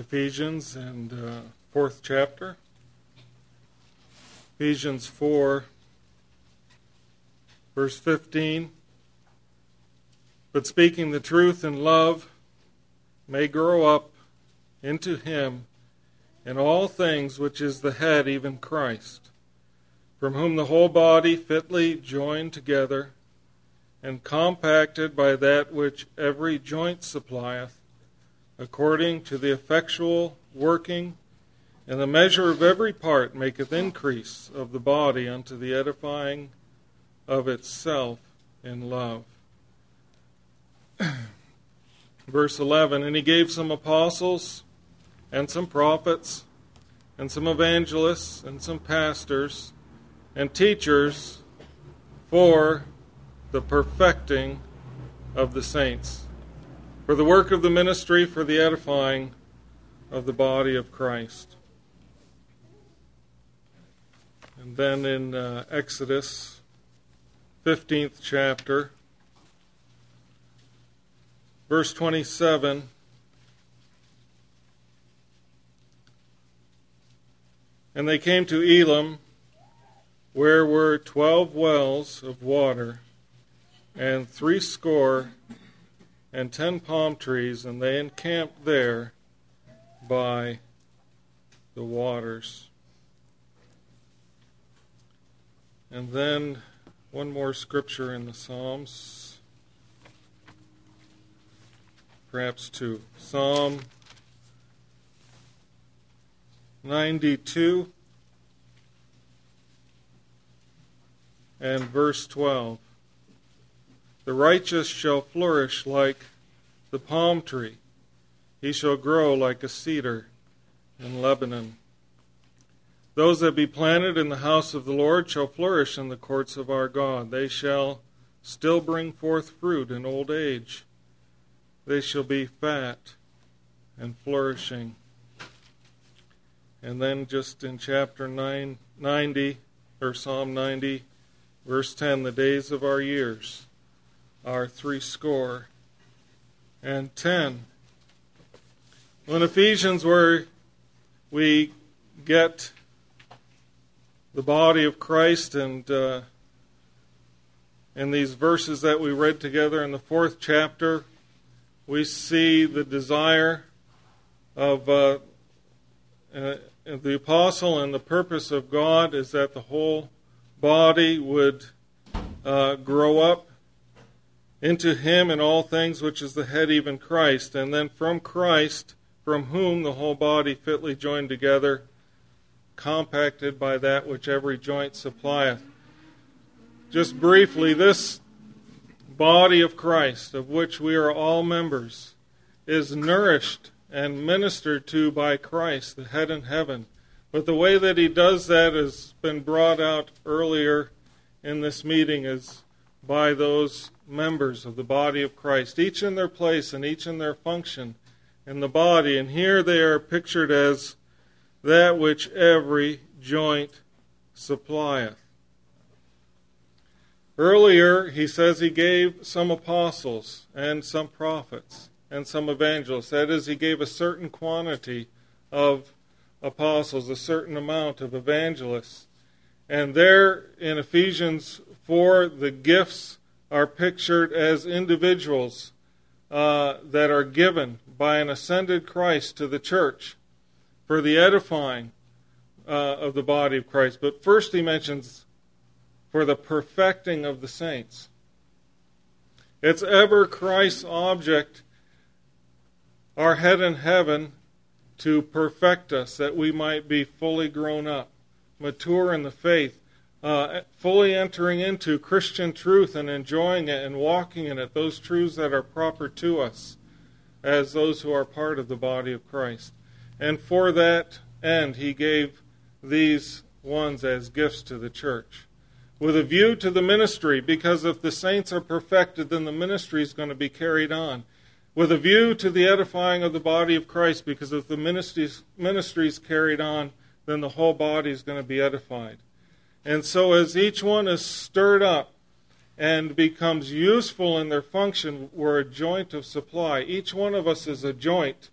Ephesians and fourth chapter. Ephesians 4, verse 15. But speaking the truth in love may grow up into him in all things which is the head, even Christ, from whom the whole body fitly joined together and compacted by that which every joint supplieth, according to the effectual working in the measure of every part, maketh increase of the body unto the edifying of itself in love. Verse 11, and he gave some apostles and some prophets and some evangelists and some pastors and teachers for the perfecting of the saints, for the work of the ministry, for the edifying of the body of Christ. And then in Exodus 15th chapter, verse 27, and they came to Elim, where were 12 wells of water, and 70 and 10 palm trees, and they encamped there by the waters. And then one more scripture in the Psalms, perhaps two. Psalm 92 and verse 12. The righteous shall flourish like the palm tree. He shall grow like a cedar in Lebanon. Those that be planted in the house of the Lord shall flourish in the courts of our God. They shall still bring forth fruit in old age. They shall be fat and flourishing. And then just in chapter 90, or Psalm 90, verse 10, the days of our years are 70 and 10. Well, in Ephesians, where we get the body of Christ, and in these verses that we read together in the 4th chapter, we see the desire of the apostle, and the purpose of God is that the whole body would grow up into him in all things, which is the head, even Christ. And then from Christ, from whom the whole body fitly joined together, compacted by that which every joint supplieth. Just briefly, this body of Christ, of which we are all members, is nourished and ministered to by Christ, the head in heaven. But the way that he does that has been brought out earlier in this meeting, is by those members of the body of Christ, each in their place and each in their function in the body. And here they are pictured as that which every joint supplieth. Earlier, he says he gave some apostles and some prophets and some evangelists. That is, he gave a certain quantity of apostles, a certain amount of evangelists. And there in Ephesians 4, the gifts are pictured as individuals that are given by an ascended Christ to the church for the edifying of the body of Christ. But first he mentions for the perfecting of the saints. It's ever Christ's object, our head in heaven, to perfect us, that we might be fully grown up, mature in the faith, fully entering into Christian truth and enjoying it and walking in it, those truths that are proper to us as those who are part of the body of Christ. And for that end, he gave these ones as gifts to the church, with a view to the ministry, because if the saints are perfected, then the ministry is going to be carried on. With a view to the edifying of the body of Christ, because if the ministry is carried on, then the whole body is going to be edified. And so as each one is stirred up and becomes useful in their function, we're a joint of supply. Each one of us is a joint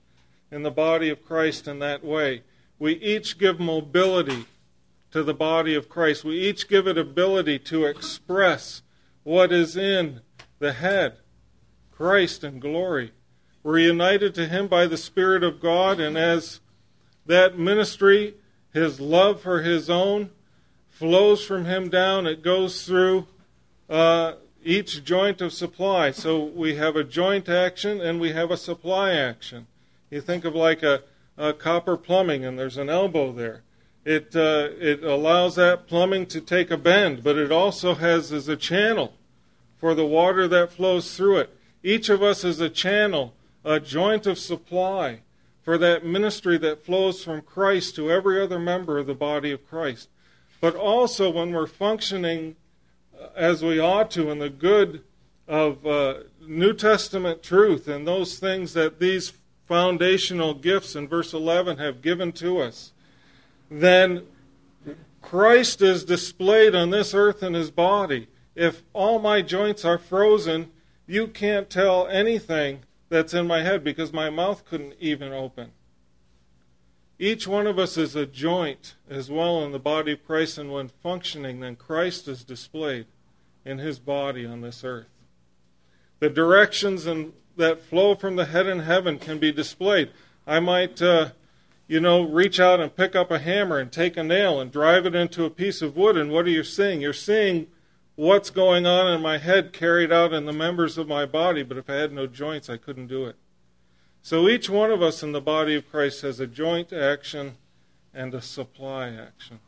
in the body of Christ in that way. We each give mobility to the body of Christ. We each give it ability to express what is in the head, Christ in glory. We're united to Him by the Spirit of God, and as that ministry, His love for His own, flows from Him down, it goes through each joint of supply. So we have a joint action and we have a supply action. You think of like a copper plumbing, and there's an elbow there. It allows that plumbing to take a bend, but it also has as a channel for the water that flows through it. Each of us is a channel, a joint of supply for that ministry that flows from Christ to every other member of the body of Christ. But also when we're functioning as we ought to in the good of New Testament truth and those things that these foundational gifts in verse 11 have given to us, then Christ is displayed on this earth in His body. If all my joints are frozen, you can't tell anything that's in my head because my mouth couldn't even open. Each one of us is a joint as well in the body of Christ, and when functioning, then Christ is displayed in His body on this earth. The directions that flow from the head in heaven can be displayed. I might, reach out and pick up a hammer and take a nail and drive it into a piece of wood, and what are you seeing? You're seeing what's going on in my head carried out in the members of my body, but if I had no joints, I couldn't do it. So each one of us in the body of Christ has a joint action and a supply action.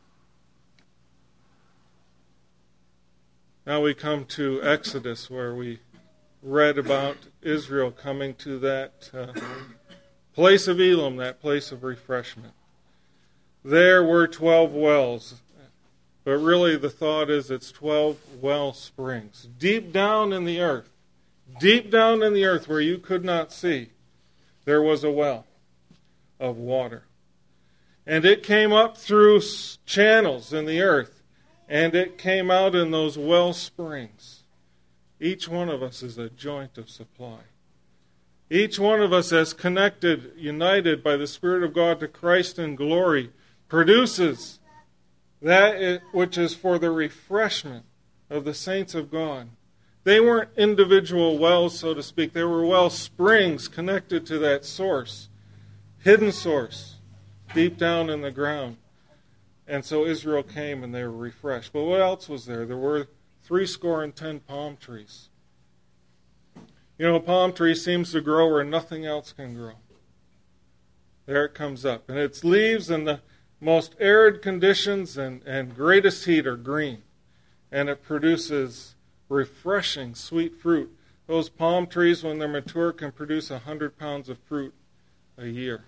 Now we come to Exodus, where we read about Israel coming to that place of Elim, that place of refreshment. There were 12 wells, but really the thought is it's 12 well springs. Deep down in the earth where you could not see, there was a well of water. And it came up through channels in the earth, and it came out in those well springs. Each one of us is a joint of supply. Each one of us, as connected, united by the Spirit of God to Christ in glory, produces that which is for the refreshment of the saints of God. They weren't individual wells, so to speak. They were well springs connected to that source, hidden source, deep down in the ground. And so Israel came and they were refreshed. But what else was there? There were 70 palm trees. You know, a palm tree seems to grow where nothing else can grow. There it comes up. And its leaves in the most arid conditions and greatest heat are green. And it produces refreshing, sweet fruit. Those palm trees, when they're mature, can produce 100 pounds of fruit a year.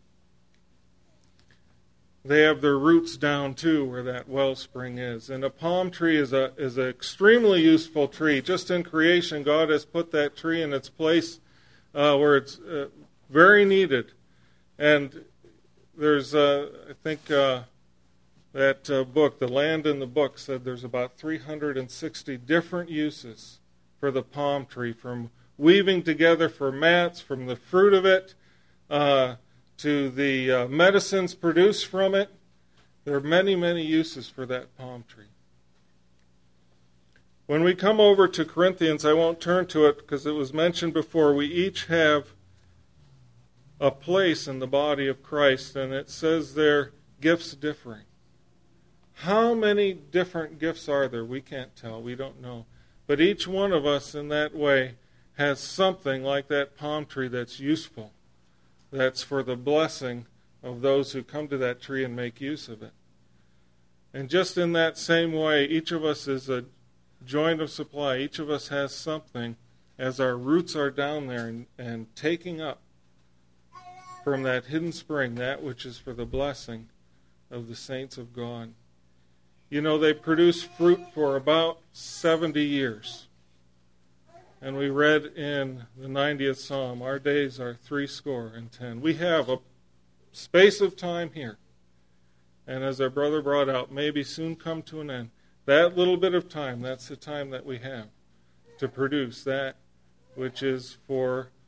They have their roots down, too, where that wellspring is. And a palm tree is an extremely useful tree. Just in creation, God has put that tree in its place where it's very needed. And there's, I think, that book, The Land in the Book, said there's about 360 different uses for the palm tree, from weaving together for mats, from the fruit of it, to the medicines produced from it. There are many, many uses for that palm tree. When we come over to Corinthians, I won't turn to it because it was mentioned before, we each have a place in the body of Christ, and it says there, gifts differing. How many different gifts are there? We can't tell. We don't know. But each one of us in that way has something like that palm tree that's useful, that's for the blessing of those who come to that tree and make use of it. And just in that same way, each of us is a joint of supply. Each of us has something as our roots are down there and taking up from that hidden spring that which is for the blessing of the saints of God. You know, they produce fruit for about 70 years. And we read in the 90th Psalm, our days are 70. We have a space of time here. And as our brother brought out, maybe soon come to an end. That little bit of time, that's the time that we have to produce that which is for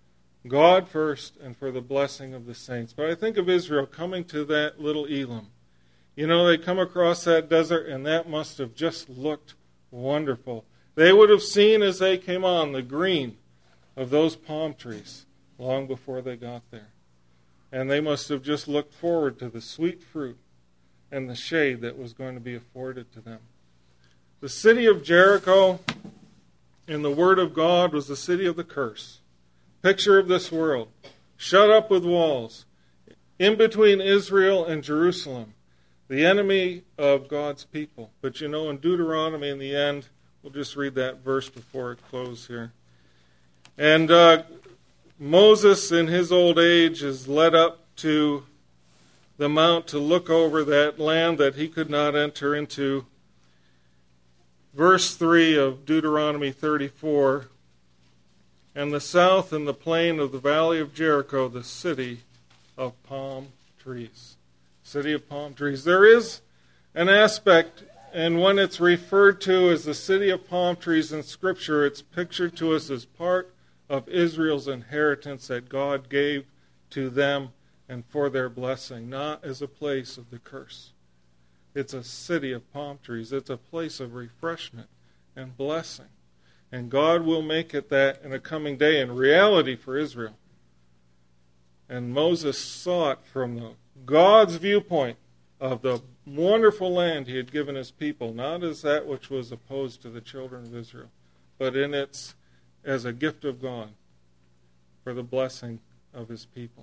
God first and for the blessing of the saints. But I think of Israel coming to that little Elim. You know, they come across that desert, and that must have just looked wonderful. They would have seen as they came on the green of those palm trees long before they got there. And they must have just looked forward to the sweet fruit and the shade that was going to be afforded to them. The city of Jericho, in the Word of God, was the city of the curse. Picture of this world, shut up with walls, in between Israel and Jerusalem, the enemy of God's people. But you know, in Deuteronomy, in the end, we'll just read that verse before it closes here. And Moses, in his old age, is led up to the mount to look over that land that he could not enter into. Verse 3 of Deuteronomy 34, and the south and the plain of the valley of Jericho, the city of palm trees. City of palm trees. There is an aspect, and when it's referred to as the city of palm trees in Scripture, it's pictured to us as part of Israel's inheritance that God gave to them and for their blessing, not as a place of the curse. It's a city of palm trees. It's a place of refreshment and blessing. And God will make it that in a coming day in reality for Israel. And Moses saw it from God's viewpoint of the wonderful land he had given his people, not as that which was opposed to the children of Israel, but in its as a gift of God for the blessing of his people.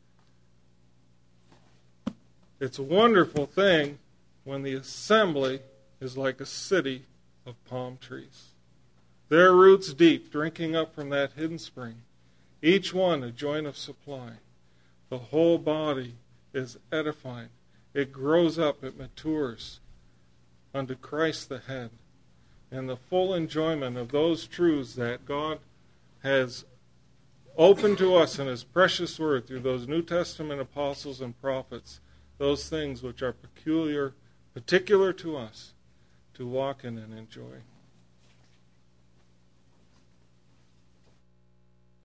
It's a wonderful thing when the assembly is like a city of palm trees. Their roots deep, drinking up from that hidden spring, each one a joint of supply. The whole body is edified. It grows up, it matures unto Christ the head. And the full enjoyment of those truths that God has opened to us in His precious word through those New Testament apostles and prophets, those things which are particular to us to walk in and enjoy.